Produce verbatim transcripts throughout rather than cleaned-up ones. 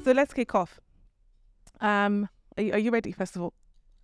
so let's kick off. Um, are you, are you ready, first of all?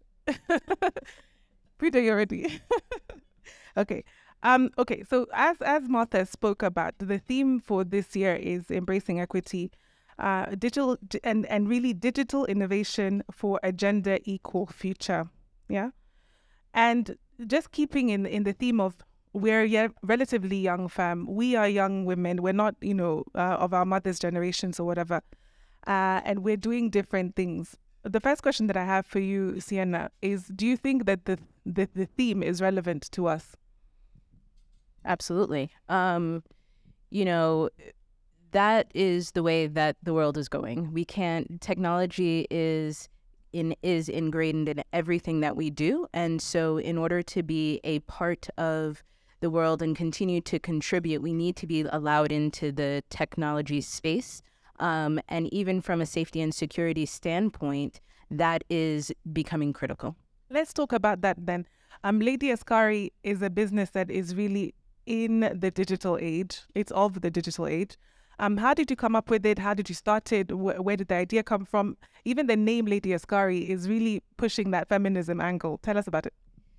Peter, you're ready. Okay. Um, okay, so as as Martha spoke about, the theme for this year is embracing equity, uh, digital d- and and really digital innovation for a gender equal future. Yeah, and just keeping in in the theme of we're a relatively young fam, we are young women. We're not, you know, uh, of our mother's generations or whatever, uh, and we're doing different things. The first question that I have for you, Sienna, is: do you think that the the, the theme is relevant to us? Absolutely. Um, you know, that is the way that the world is going. We can't, technology is in is ingrained in everything that we do. And so in order to be a part of the world and continue to contribute, we need to be allowed into the technology space. Um, and even from a safety and security standpoint, that is becoming critical. Let's talk about that then. Um, Lady Ascari is a business that is really in the digital age. It's of the digital age. Um, how did you come up with it? How did you start it? Wh- where did the idea come from? Even the name Lady Ascari is really pushing that feminism angle. Tell us about it.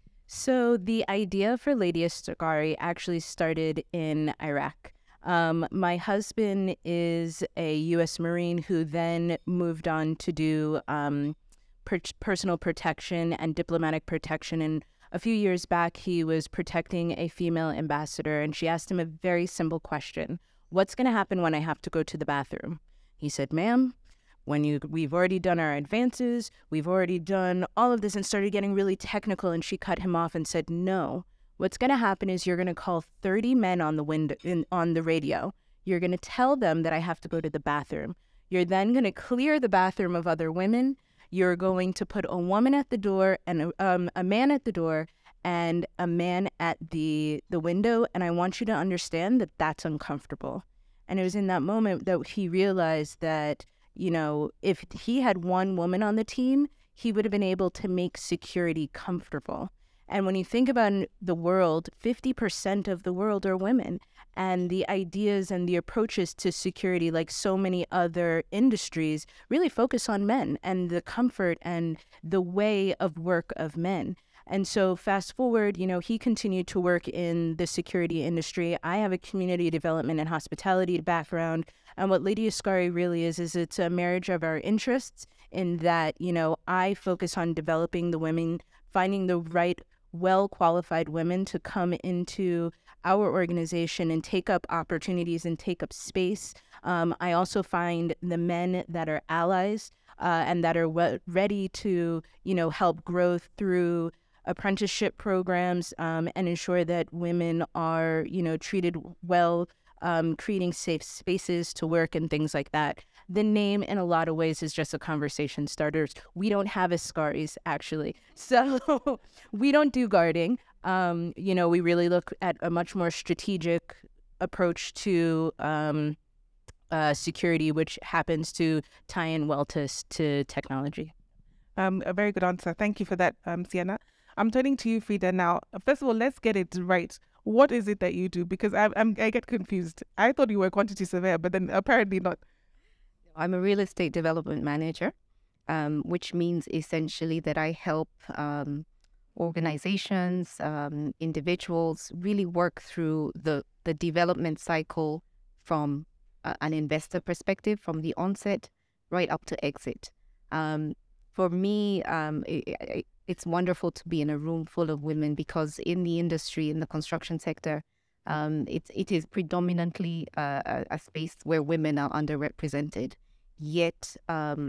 So the idea for Lady Ascari actually started in Iraq. Um, my husband is a U S Marine who then moved on to do um, per- personal protection and diplomatic protection. And a few years back, he was protecting a female ambassador, and she asked him a very simple question: "What's going to happen when I have to go to the bathroom?" He said, "Ma'am, when you we've already done our advances, we've already done all of this," and started getting really technical. And she cut him off and said, "No, what's going to happen is you're going to call thirty men on the window in, on the radio. You're going to tell them that I have to go to the bathroom. You're then going to clear the bathroom of other women. You're going to put a woman at the door and a, um, a man at the door and a man at the the window. And I want you to understand that that's uncomfortable." And it was in that moment that he realized that, you know, if he had one woman on the team, he would have been able to make security comfortable. And when you think about the world, fifty percent of the world are women. And the ideas and the approaches to security, like so many other industries, really focus on men and the comfort and the way of work of men. And so fast forward, you know, he continued to work in the security industry. I have a community development and hospitality background. And what Lady Ascari really is, is it's a marriage of our interests in that, you know, I focus on developing the women, finding the right, well-qualified women to come into our organization and take up opportunities and take up space. Um, I also find the men that are allies uh, and that are we- ready to, you know, help grow through apprenticeship programs um, and ensure that women are, you know, treated well, um, creating safe spaces to work and things like that. The name, in a lot of ways, is just a conversation starter. We don't have Ascaris, actually. So we don't do guarding. Um, you know, we really look at a much more strategic approach to um, uh, security, which happens to tie in well to, to technology. Um, a very good answer. Thank you for that, um, Sienna. I'm turning to you, Frida. Now, first of all, let's get it right. What is it that you do? Because I, I'm, I get confused. I thought you were a quantity surveyor, but then apparently not. I'm a real estate development manager, um, which means essentially that I help um, organizations, um, individuals really work through the, the development cycle from a, an investor perspective, from the onset right up to exit. Um, for me, um, it, it, it's wonderful to be in a room full of women because in the industry, in the construction sector, um, it, it is predominantly uh, a, a space where women are underrepresented. Yet um,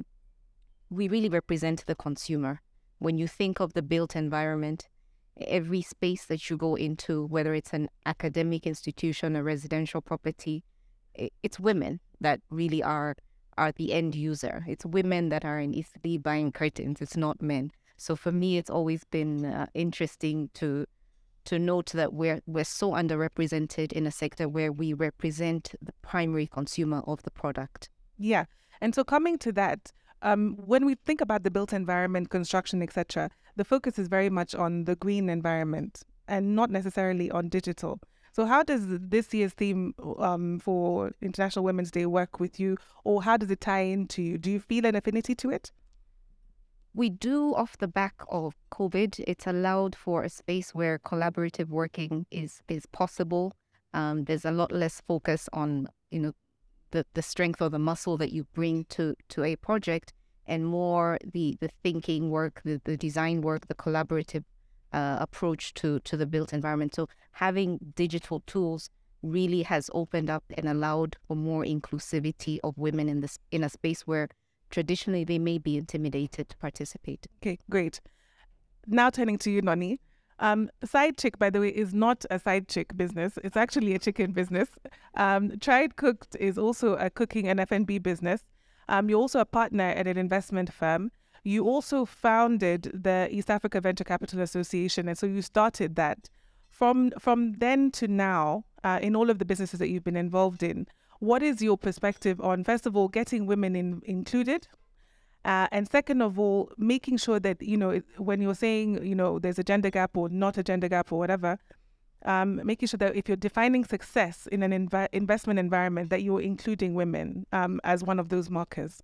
we really represent the consumer. When you think of the built environment, every space that you go into, whether it's an academic institution, a residential property, it's women that really are are the end user. It's women that are initially buying curtains. It's not men. So for me, it's always been uh, interesting to to note that we're we're so underrepresented in a sector where we represent the primary consumer of the product. Yeah. And so coming to that, um, when we think about the built environment, construction, et cetera, the focus is very much on the green environment and not necessarily on digital. So how does this year's theme um, for International Women's Day work with you, or how does it tie into you? Do you feel an affinity to it? We do, off the back of COVID, it's allowed for a space where collaborative working is is possible. Um, there's a lot less focus on, you know, the, the strength or the muscle that you bring to, to a project, and more the, the thinking work, the, the design work, the collaborative uh, approach to, to the built environment. So having digital tools really has opened up and allowed for more inclusivity of women in this in a space where traditionally they may be intimidated to participate. Okay, great. Now turning to you, Nonnie. Um, Side Chick, by the way, is not a side chick business. It's actually a chicken business. Um, Tried Cooked is also a cooking and F and B business. Um, you're also a partner at an investment firm. You also founded the East Africa Venture Capital Association, and so you started that. From from then to now, uh, in all of the businesses that you've been involved in, what is your perspective on, first of all, getting women in, included? Uh, and second of all, making sure that, you know, when you're saying, you know, there's a gender gap or not a gender gap or whatever, um, making sure that if you're defining success in an inv- investment environment, that you're including women um, as one of those markers.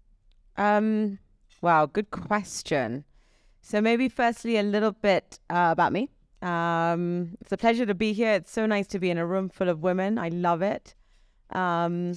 Um, wow, good question. So maybe firstly a little bit uh, about me. Um, it's a pleasure to be here. It's so nice to be in a room full of women. I love it. Um,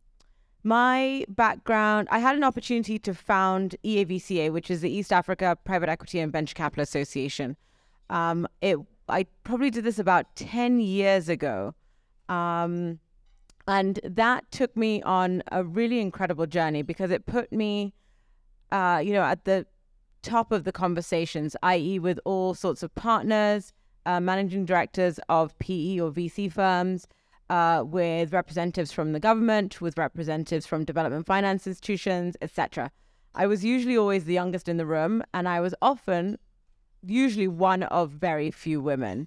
my background, I had an opportunity to found E A V C A, which is the East Africa Private Equity and Venture Capital Association. Um, it, I probably did this about ten years ago. Um, and that took me on a really incredible journey because it put me, uh, you know, at the top of the conversations, that is with all sorts of partners, uh, managing directors of P E or V C firms, uh, with representatives from the government, with representatives from development finance institutions, et cetera. I was usually always the youngest in the room, and I was often usually one of very few women.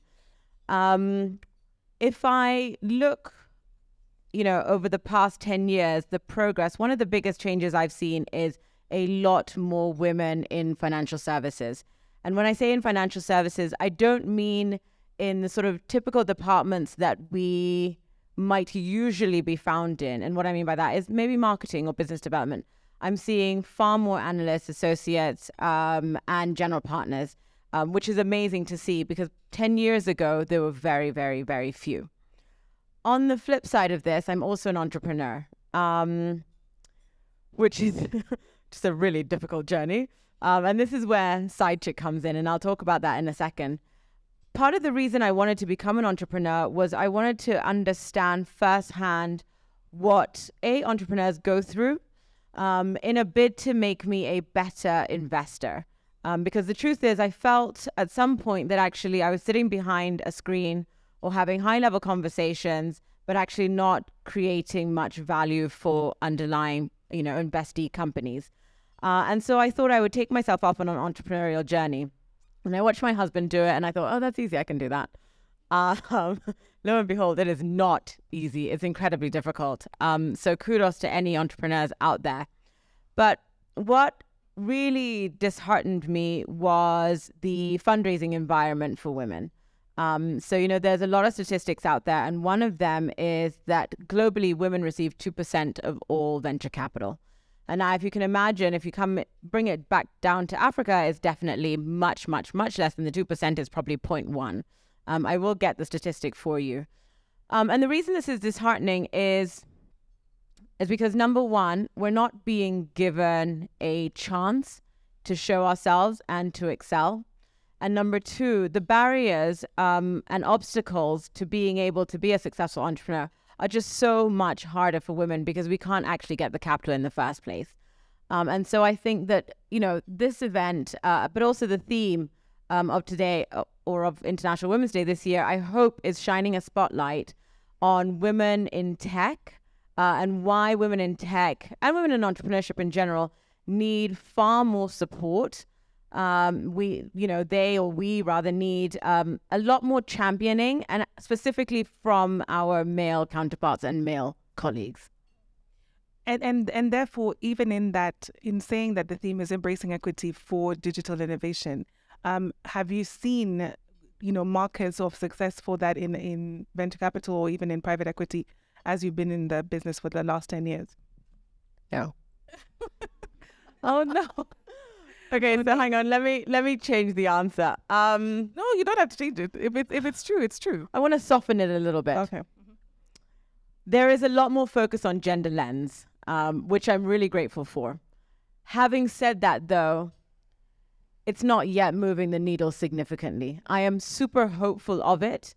Um, if I look, you know, over the past ten years, the progress, one of the biggest changes I've seen is a lot more women in financial services. And when I say in financial services, I don't mean in the sort of typical departments that we might usually be found in. And what I mean by that is maybe marketing or business development. I'm seeing far more analysts, associates, um, and general partners, um, which is amazing to see because ten years ago, there were very, very, very few. On the flip side of this, I'm also an entrepreneur, um, which is just a really difficult journey. Um, and this is where Side Chick comes in, and I'll talk about that in a second. Part of the reason I wanted to become an entrepreneur was I wanted to understand firsthand what A, entrepreneurs go through um, in a bid to make me a better investor. Um, because the truth is, I felt at some point that actually I was sitting behind a screen or having high-level conversations, but actually not creating much value for underlying, you know, investee companies. Uh, and so I thought I would take myself off on an entrepreneurial journey. And I watched my husband do it, and I thought, oh, that's easy. I can do that. Uh, um, lo and behold, it is not easy. It's incredibly difficult. Um, so kudos to any entrepreneurs out there. But what really disheartened me was the fundraising environment for women. Um, so, you know, there's a lot of statistics out there, and one of them is that globally women receive two percent of all venture capital. And now if you can imagine, if you come bring it back down to Africa, it's definitely much, much, much less than the two percent is probably zero point one. Um, I will get the statistic for you. Um, and the reason this is disheartening is, is because number one, we're not being given a chance to show ourselves and to excel. And number two, the barriers um, and obstacles to being able to be a successful entrepreneur are just so much harder for women because we can't actually get the capital in the first place. Um, and so I think that, you know, this event, uh, but also the theme um, of today uh, or of International Women's Day this year, I hope is shining a spotlight on women in tech uh, and why women in tech and women in entrepreneurship in general need far more support. Um, we, you know, they or we rather need um, a lot more championing, and specifically from our male counterparts and male colleagues. And and and therefore, even in that, in saying that the theme is embracing equity for digital innovation, um, have you seen, you know, markers of success for that in, in venture capital or even in private equity as you've been in the business for the last ten years? No. Oh, no. Okay, so hang on. Let me let me change the answer. Um, No, you don't have to change it. If, it, if it's true, it's true. I want to soften it a little bit. Okay. There is a lot more focus on gender lens, um, which I'm really grateful for. Having said that, though, it's not yet moving the needle significantly. I am super hopeful of it,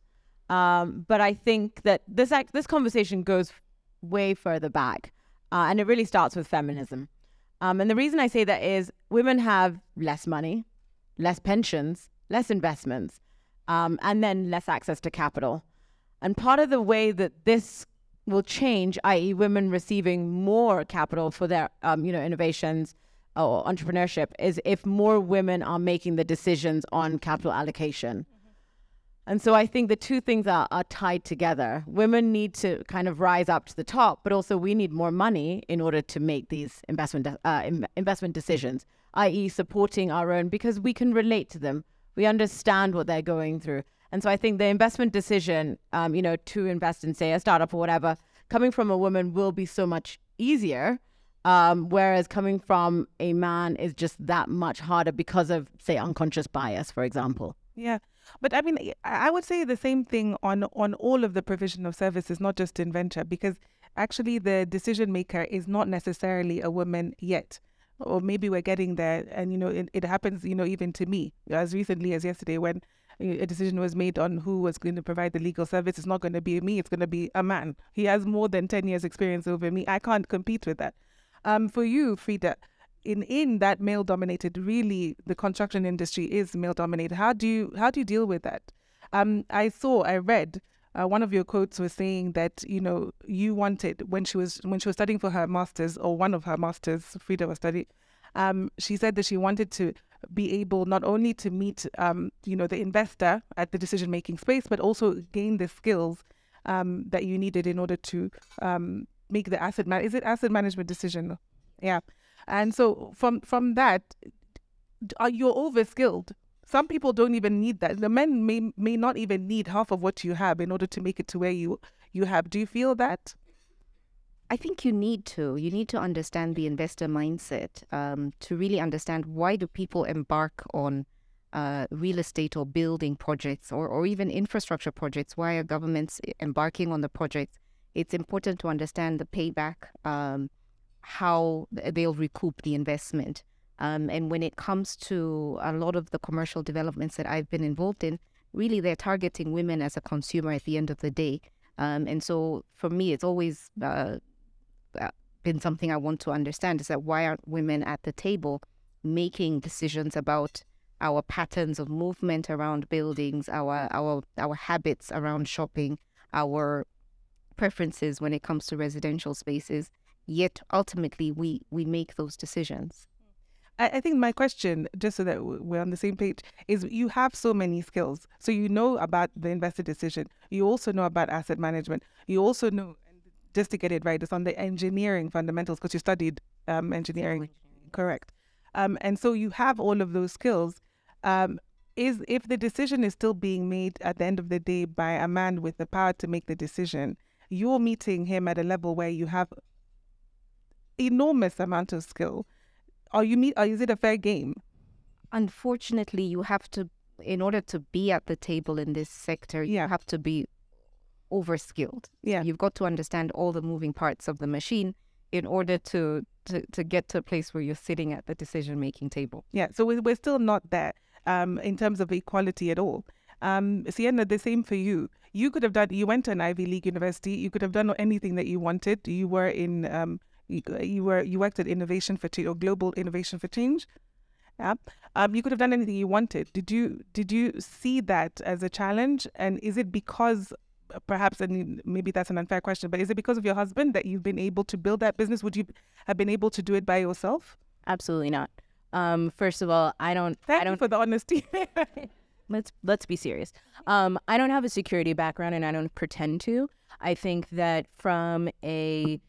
um, but I think that this act, this conversation goes way further back, uh, and it really starts with feminism. Um, and the reason I say that is women have less money, less pensions, less investments, um, and then less access to capital. And part of the way that this will change, that is women receiving more capital for their, um, you know, innovations or entrepreneurship, is if more women are making the decisions on capital allocation. Mm-hmm. And so I think the two things are, are tied together. Women need to kind of rise up to the top, but also we need more money in order to make these investment uh, in, investment decisions, that is supporting our own, because we can relate to them. We understand what they're going through. And so I think the investment decision, um, you know, to invest in, say, a startup or whatever, coming from a woman will be so much easier, um, whereas coming from a man is just that much harder because of, say, unconscious bias, for example. Yeah. But I mean, I would say the same thing on, on all of the provision of services, not just in venture, because actually the decision maker is not necessarily a woman yet. Or maybe we're getting there. And, you know, it, it happens, you know, even to me, as recently as yesterday when a decision was made on who was going to provide the legal service. It's not going to be me. It's going to be a man. He has more than ten years experience over me. I can't compete with that. Um, for you, Frida, in, in that male dominated, really the construction industry is male dominated. How do you, how do you deal with that? Um, I saw, I read uh, one of your quotes was saying that, you know, you wanted when she was, when she was studying for her master's, or one of her masters, Frida was studying, um, she said that she wanted to be able not only to meet, um, you know, the investor at the decision-making space, but also gain the skills um, that you needed in order to um, make the asset man. Is it asset management decision? Yeah. And so from from that, are you're over-skilled. Some people don't even need that. The men may may not even need half of what you have in order to make it to where you you have. Do you feel that? I think you need to. You need to understand the investor mindset um, to really understand why do people embark on uh, real estate or building projects or, or even infrastructure projects. Why are governments embarking on the projects? It's important to understand the payback, um, how they'll recoup the investment. Um, and when it comes to a lot of the commercial developments that I've been involved in, really they're targeting women as a consumer at the end of the day. Um, and so for me, it's always uh, been something I want to understand, is that why aren't women at the table making decisions about our patterns of movement around buildings, our our our habits around shopping, our preferences when it comes to residential spaces, yet ultimately we we make those decisions. I, I think my question, just so that we're on the same page, is you have so many skills. So you know about the investor decision. You also know about asset management. You also know, just to get it right, it's on the engineering fundamentals because you studied um, engineering, correct? Um, and so you have all of those skills. Um, is if the decision is still being made at the end of the day by a man with the power to make the decision, you're meeting him at a level where you have enormous amount of skill. Are you meet? Or is it a fair game? Unfortunately, you have to, in order to be at the table in this sector, Yeah. you have to be overskilled. Yeah. You've got to understand all the moving parts of the machine in order to, to, to get to a place where you're sitting at the decision-making table. Yeah, so we're, we're still not there um, in terms of equality at all. Um, Sienna, the same for you. You could have done, you went to an Ivy League university, you could have done anything that you wanted. You were in, um, you, you were, you worked at Innovation for Change, or Global Innovation for Change. Yeah. Um, you could have done anything you wanted. Did you, did you see that as a challenge? And is it because perhaps, and maybe that's an unfair question, but is it because of your husband that you've been able to build that business? Would you have been able to do it by yourself? Absolutely not. Um, first of all, I don't. Thank I don't you for the honesty. let's let's be serious. Um, I don't have a security background, and I don't pretend to. I think that from a,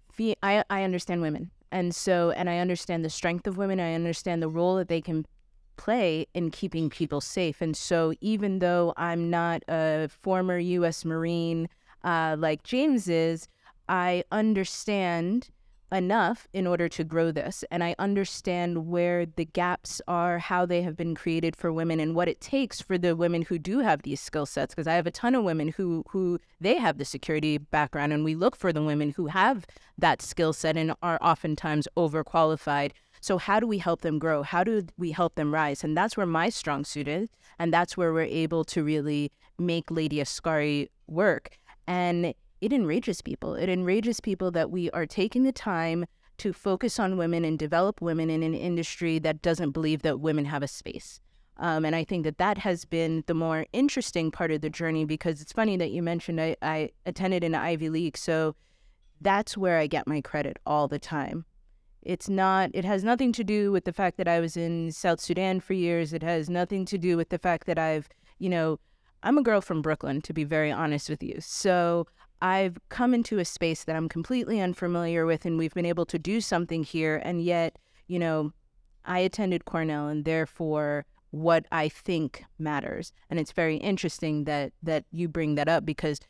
I I understand women, and so and I understand the strength of women. I understand the role that they can play in keeping people safe. And so even though I'm not a former U S Marine uh, like James is, I understand enough in order to grow this. And I understand where the gaps are, how they have been created for women, and what it takes for the women who do have these skill sets. Because I have a ton of women who who they have the security background, and we look for the women who have that skill set and are oftentimes overqualified. So how do we help them grow? How do we help them rise? And that's where my strong suit is. And that's where we're able to really make Lady Ascari work. And it enrages people. It enrages people that we are taking the time to focus on women and develop women in an industry that doesn't believe that women have a space. Um, and I think that that has been the more interesting part of the journey, because it's funny that you mentioned I, I attended an Ivy League. So that's where I get my credit all the time. It's not, it has nothing to do with the fact that I was in South Sudan for years. It has nothing to do with the fact that I've, you know, I'm a girl from Brooklyn, to be very honest with you. So I've come into a space that I'm completely unfamiliar with, and we've been able to do something here. And yet, you know, I attended Cornell, and therefore what I think matters. And it's very interesting that that you bring that up, because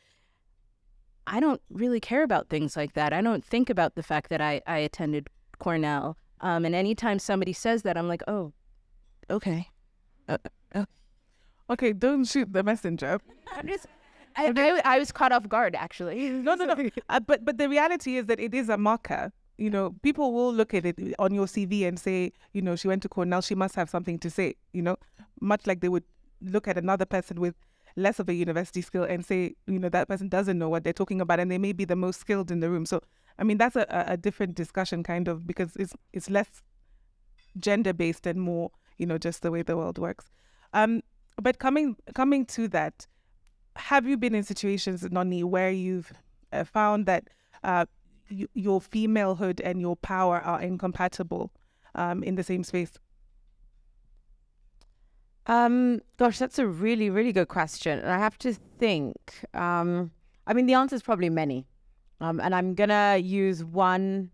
I don't really care about things like that. I don't think about the fact that I, I attended Cornell. Um, and anytime somebody says that, I'm like, oh, okay. Uh, uh, Okay, don't shoot the messenger. I'm just... I, I, I was caught off guard, actually. No, no, no. Uh, but but the reality is that it is a marker. You know, people will look at it on your C V and say, you know, she went to Cornell, she must have something to say, you know, much like they would look at another person with less of a university skill and say, you know, that person doesn't know what they're talking about, and they may be the most skilled in the room. So, I mean, that's a, a different discussion, kind of, because it's it's less gender-based and more, you know, just the way the world works. Um, but coming coming to that, have you been in situations, Nonnie, where you've uh, found that uh, y- your femalehood and your power are incompatible um, in the same space? Um, gosh, that's a really, really good question. And I have to think. Um, I mean, the answer is probably many. Um, and I'm going to use one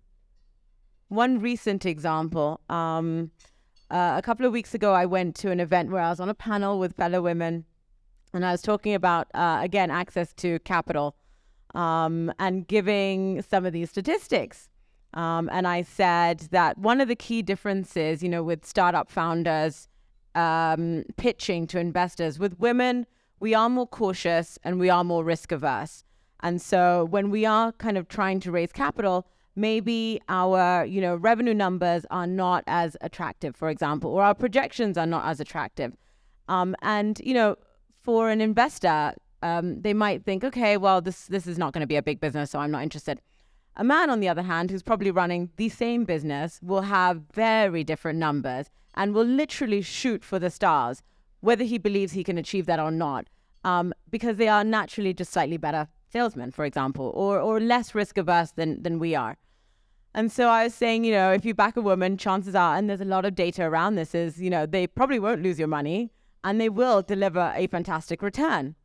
one recent example. Um, uh, a couple of weeks ago, I went to an event where I was on a panel with fellow women. And I was talking about, uh, again, access to capital um, and giving some of these statistics. Um, and I said that one of the key differences, you know, with startup founders um, pitching to investors, with women, we are more cautious and we are more risk averse. And so when we are kind of trying to raise capital, maybe our, you know, revenue numbers are not as attractive, for example, or our projections are not as attractive. Um, and, you know, for an investor, um, they might think, okay, well, this this is not going to be a big business, so I'm not interested. A man, on the other hand, who's probably running the same business, will have very different numbers and will literally shoot for the stars, whether he believes he can achieve that or not, um, because they are naturally just slightly better salesmen, for example, or or less risk averse than than we are. And so I was saying, you know, if you back a woman, chances are, and there's a lot of data around this, is, you know, they probably won't lose your money, and they will deliver a fantastic return.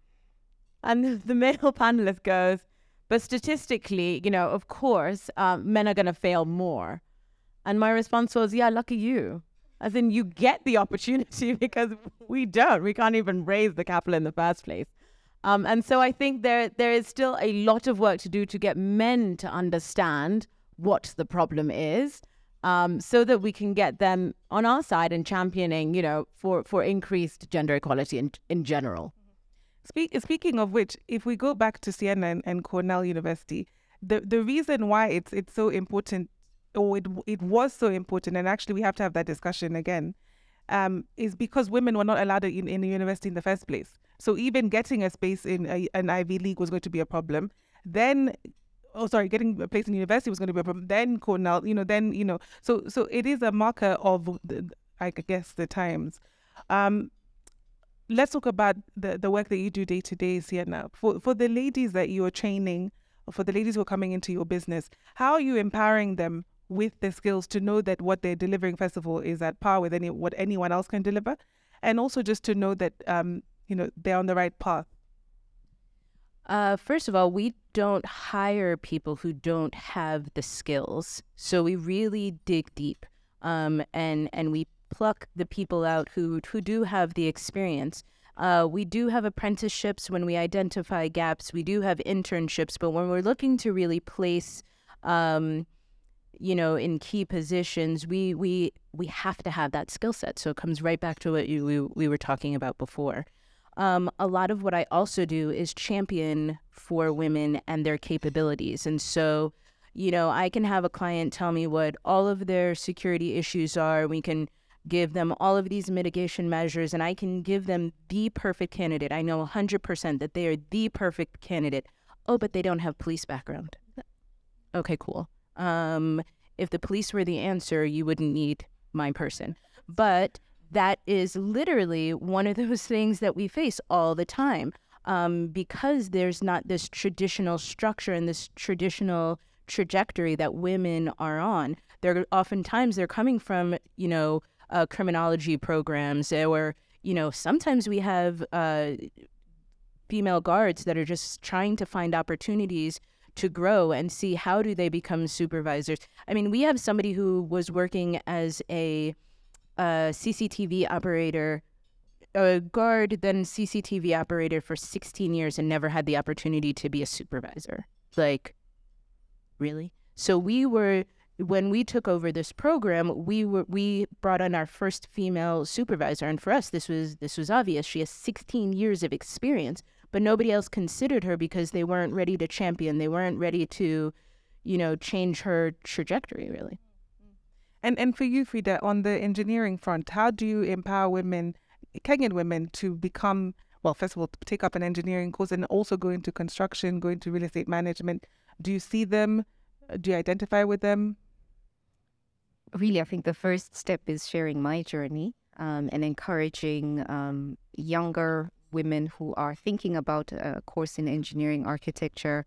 And the male panelist goes, but statistically, you know, of course, um, men are going to fail more. And my response was, yeah, lucky you. As in, you get the opportunity because we don't. We can't even raise the capital in the first place. Um, and so I think there there is still a lot of work to do to get men to understand what the problem is, Um, so that we can get them on our side and championing, you know, for, for increased gender equality in, in general. Speak, speaking of which, if we go back to Siena and, and Cornell University, the, the reason why it's it's so important, or it it was so important, and actually we have to have that discussion again, um, is because women were not allowed in, in the university in the first place. So even getting a space in a, an Ivy League was going to be a problem. Then oh sorry, getting a place in university was going to be a problem. Then Cornell, you know, then, you know, so so it is a marker of, the, I guess, the times. Um, let's talk about the, the work that you do day to day, Siena. For, for the ladies that you are training, or for the ladies who are coming into your business, how are you empowering them with the skills to know that what they're delivering, first of all, is at par with any what anyone else can deliver, and also just to know that, um, you know, they're on the right path? Uh, first of all, we don't hire people who don't have the skills. So we really dig deep, um, and and we pluck the people out who who do have the experience. Uh, we do have apprenticeships when we identify gaps. We do have internships, but when we're looking to really place, um, you know, in key positions, we we we have to have that skill set. So it comes right back to what you we, we were talking about before. Um, a lot of what I also do is champion for women and their capabilities. And so, you know, I can have a client tell me what all of their security issues are. We can give them all of these mitigation measures, and I can give them the perfect candidate. I know one hundred percent that they are the perfect candidate. Oh, but they don't have police background. Okay, cool. Um, if the police were the answer, you wouldn't need my person. But that is literally one of those things that we face all the time, um, because there's not this traditional structure and this traditional trajectory that women are on. They're oftentimes they're coming from, you know, uh, criminology programs, or, you know, sometimes we have uh, female guards that are just trying to find opportunities to grow and see how do they become supervisors. I mean, we have somebody who was working as a uh, C C T V operator, a guard, then C C T V operator for sixteen years and never had the opportunity to be a supervisor. Like, really? So we were, when we took over this program, we were we brought on our first female supervisor, and for us, this was this was obvious. She has sixteen years of experience, but nobody else considered her because they weren't ready to champion. They weren't ready to, you know, change her trajectory, really. And and for you, Frida, on the engineering front, how do you empower women, Kenyan women, to become, well, first of all, to take up an engineering course and also go into construction, go into real estate management? Do you see them? Do you identify with them? Really, I think the first step is sharing my journey um, and encouraging um, younger women who are thinking about a course in engineering, architecture,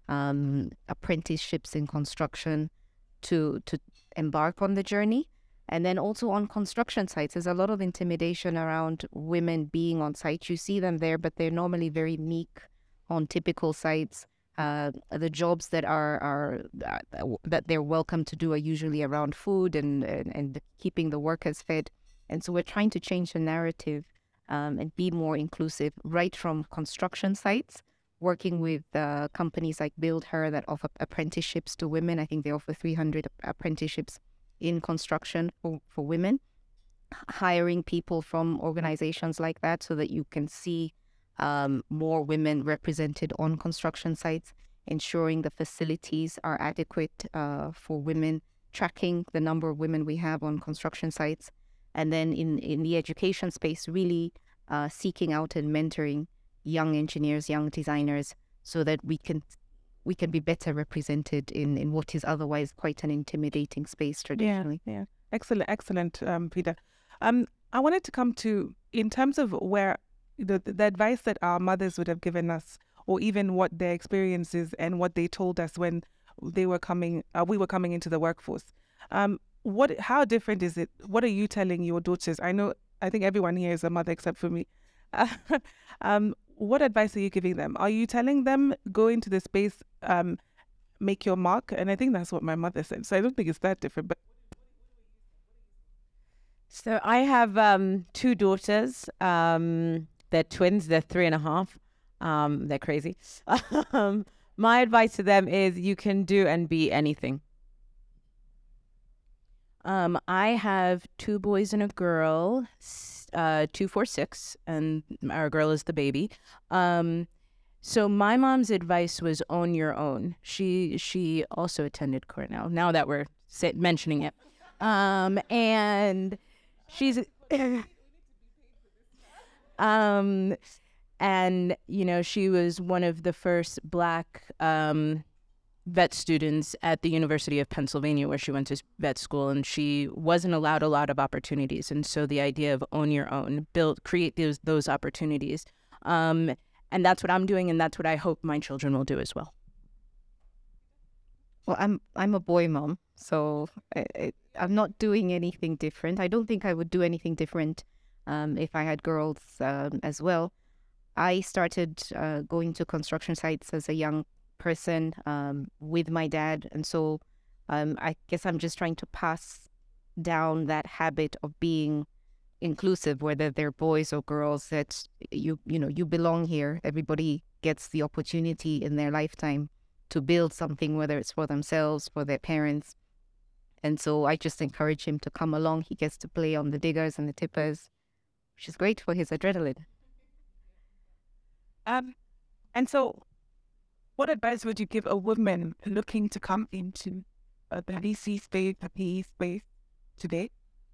um, apprenticeships in construction to to embark on the journey. And then also on construction sites, there's a lot of intimidation around women being on site. You see them there, but they're normally very meek on typical sites. Uh, the jobs that are are uh, that they're welcome to do are usually around food and, and, and keeping the workers fed. And so we're trying to change the narrative um, and be more inclusive right from construction sites, working with uh, companies like Build Her that offer apprenticeships to women. I think they offer three hundred apprenticeships in construction for, for women, hiring people from organizations like that so that you can see um, more women represented on construction sites, ensuring the facilities are adequate uh, for women, tracking the number of women we have on construction sites. And then in, in the education space, really uh, seeking out and mentoring young engineers, young designers, so that we can we can be better represented in, in what is otherwise quite an intimidating space traditionally. Yeah, yeah. Excellent, excellent, um, Frida. Um, I wanted to come to, in terms of where the, the advice that our mothers would have given us, or even what their experiences and what they told us when they were coming, uh, we were coming into the workforce. Um, what, how different is it? What are you telling your daughters? I know, I think everyone here is a mother except for me. um, what advice are you giving them? Are you telling them go into the space, um, make your mark? And I think that's what my mother said. So I don't think it's that different. But so I have um, two daughters. Um, they're twins. They're three and a half. Um, they're crazy. um, my advice to them is you can do and be anything. Um, I have two boys and a girl, uh, two, four, six, and our girl is the baby. Um, so my mom's advice was own your own. She she also attended Cornell. Now that we're sit- mentioning it, um, and she's um, and you know she was one of the first Black um. vet students at the University of Pennsylvania, where she went to vet school, and she wasn't allowed a lot of opportunities. And so the idea of own your own, build, create those those opportunities. Um, and that's what I'm doing, and that's what I hope my children will do as well. Well, I'm I'm a boy mom, so I, I, I'm not doing anything different. I don't think I would do anything different um, if I had girls um, as well. I started uh, going to construction sites as a young person um, with my dad, and so um, I guess I'm just trying to pass down that habit of being inclusive, whether they're boys or girls, that you you know you belong here. Everybody gets the opportunity in their lifetime to build something, whether it's for themselves, for their parents. And so I just encourage him to come along. He gets to play on the diggers and the tippers, which is great for his adrenaline. Um, and so, what advice would you give a woman looking to come into uh, the V C space, the P E space today?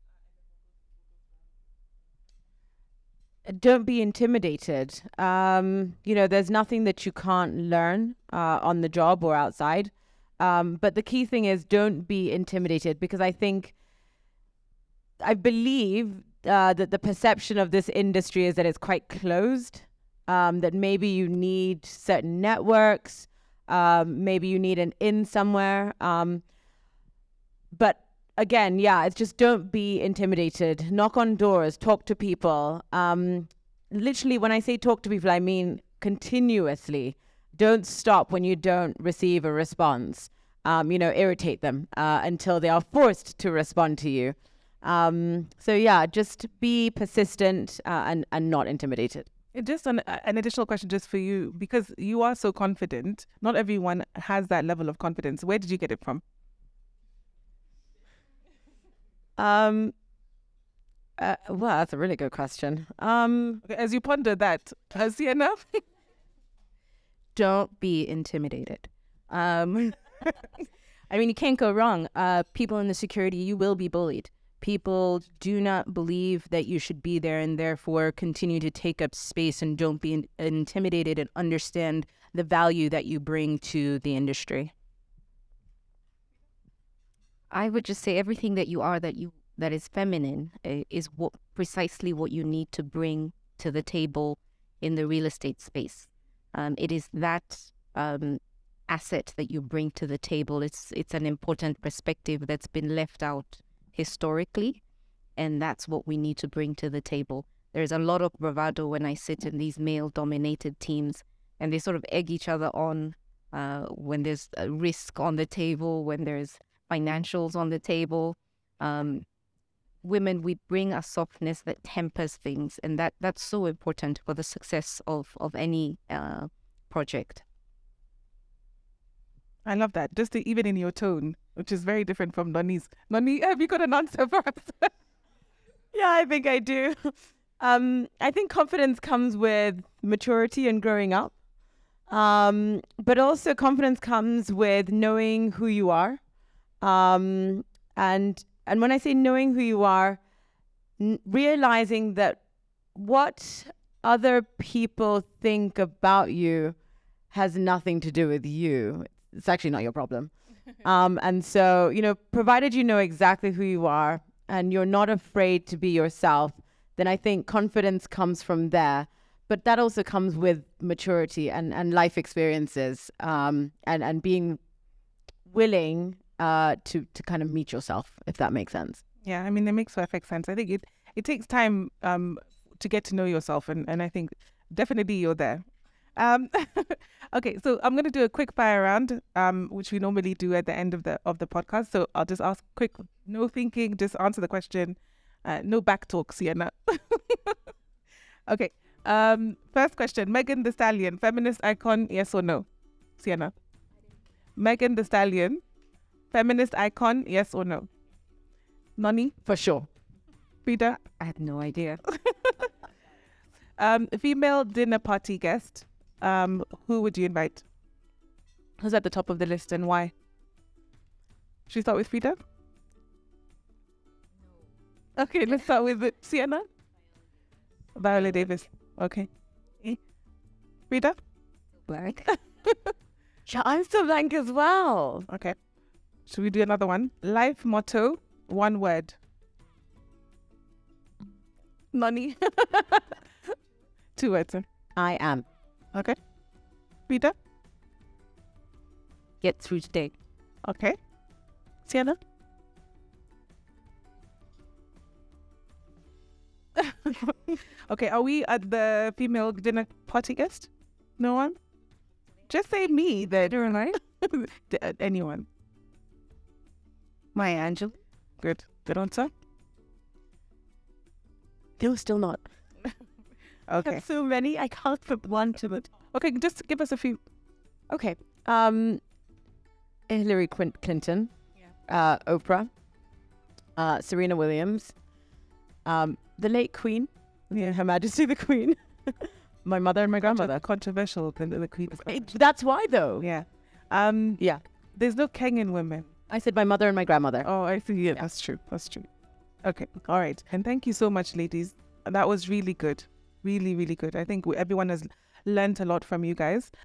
Don't be intimidated. Um, you know, there's nothing that you can't learn uh, on the job or outside. Um, but the key thing is don't be intimidated, because I think, I believe uh, that the perception of this industry is that it's quite closed, um, that maybe you need certain networks, um, maybe you need an in somewhere. Um, but Again, yeah, it's just don't be intimidated. Knock on doors, talk to people. Um, literally, when I say talk to people, I mean continuously. Don't stop when you don't receive a response. Um, you know, irritate them uh, until they are forced to respond to you. Um, so yeah, just be persistent uh, and, and not intimidated. Just an, an additional question just for you, because you are so confident. Not everyone has that level of confidence. Where did you get it from? Um, uh, well, that's a really good question. Um, Okay, as you ponder that, uh, Sienna? Don't be intimidated. Um, I mean, you can't go wrong. Uh, people in the security, you will be bullied. People do not believe that you should be there, and therefore continue to take up space, and don't be in- intimidated, and understand the value that you bring to the industry. I would just say everything that you are that you that is feminine uh, is what precisely what you need to bring to the table in the real estate space. Um, it is that um, asset that you bring to the table. It's it's an important perspective that's been left out historically, and that's what we need to bring to the table. There's a lot of bravado when I sit in these male-dominated teams, and they sort of egg each other on uh, when there's a risk on the table, when there's financials on the table. Um, women, we bring a softness that tempers things, and that, that's so important for the success of, of any uh, project. I love that. Just to, even in your tone, which is very different from Noni's. Noni, have you got an answer for us? yeah, I think I do. Um, I think confidence comes with maturity and growing up. Um, but also confidence comes with knowing who you are. Um, and, and when I say knowing who you are, n- realizing that what other people think about you has nothing to do with you. It's actually not your problem. um, and so, you know, provided you know exactly who you are and you're not afraid to be yourself, then I think confidence comes from there. But that also comes with maturity and, and life experiences, um, and, and being willing Uh, to to kind of meet yourself, if that makes sense. Yeah, I mean, it makes perfect sense. I think it, it takes time um, to get to know yourself, and, and I think definitely you're there. Um, okay, so I'm going to do a quick fire round, um, which we normally do at the end of the of the podcast. So I'll just ask quick, no thinking, just answer the question. Uh, no back talk, Sienna. Okay, um, first question. Megan Thee Stallion, feminist icon, yes or no? Sienna. Megan Thee Stallion, feminist icon, yes or no? Noni? For sure. Frida? I have no idea. um, female dinner party guest. Um, who would you invite? Who's at the top of the list and why? Should we start with Frida? No. Okay, let's start with it. Sienna? Viola Davis. Okay. Frida? Blank. Yeah, I'm still blank as well. Okay. Should we do another one? Life motto, one word. Noni. Two words. Huh? I am. Okay. Frida? Get through today. Okay. Sienna? Okay, are we at the female dinner party guest? No one? Just say me then. Right? D- uh, Anyone. Maya Angelou. Good. Good answer? No, still not. Okay. So many, I can't put one to it. Okay, just give us a few. Okay. Um, Hillary Quin- Clinton, uh, Oprah, uh, Serena Williams, um, the late Queen, yeah, Her Majesty the Queen, my mother and my grandmother. Controversial, the, the Queen. is It- that's why, though. Yeah. Um, Yeah. There's no Kenyan women. I said my mother and my grandmother. Oh, I see. Yeah, that's true. That's true. Okay. All right. And thank you so much, ladies. That was really good. Really, really good. I think we, everyone has learned a lot from you guys.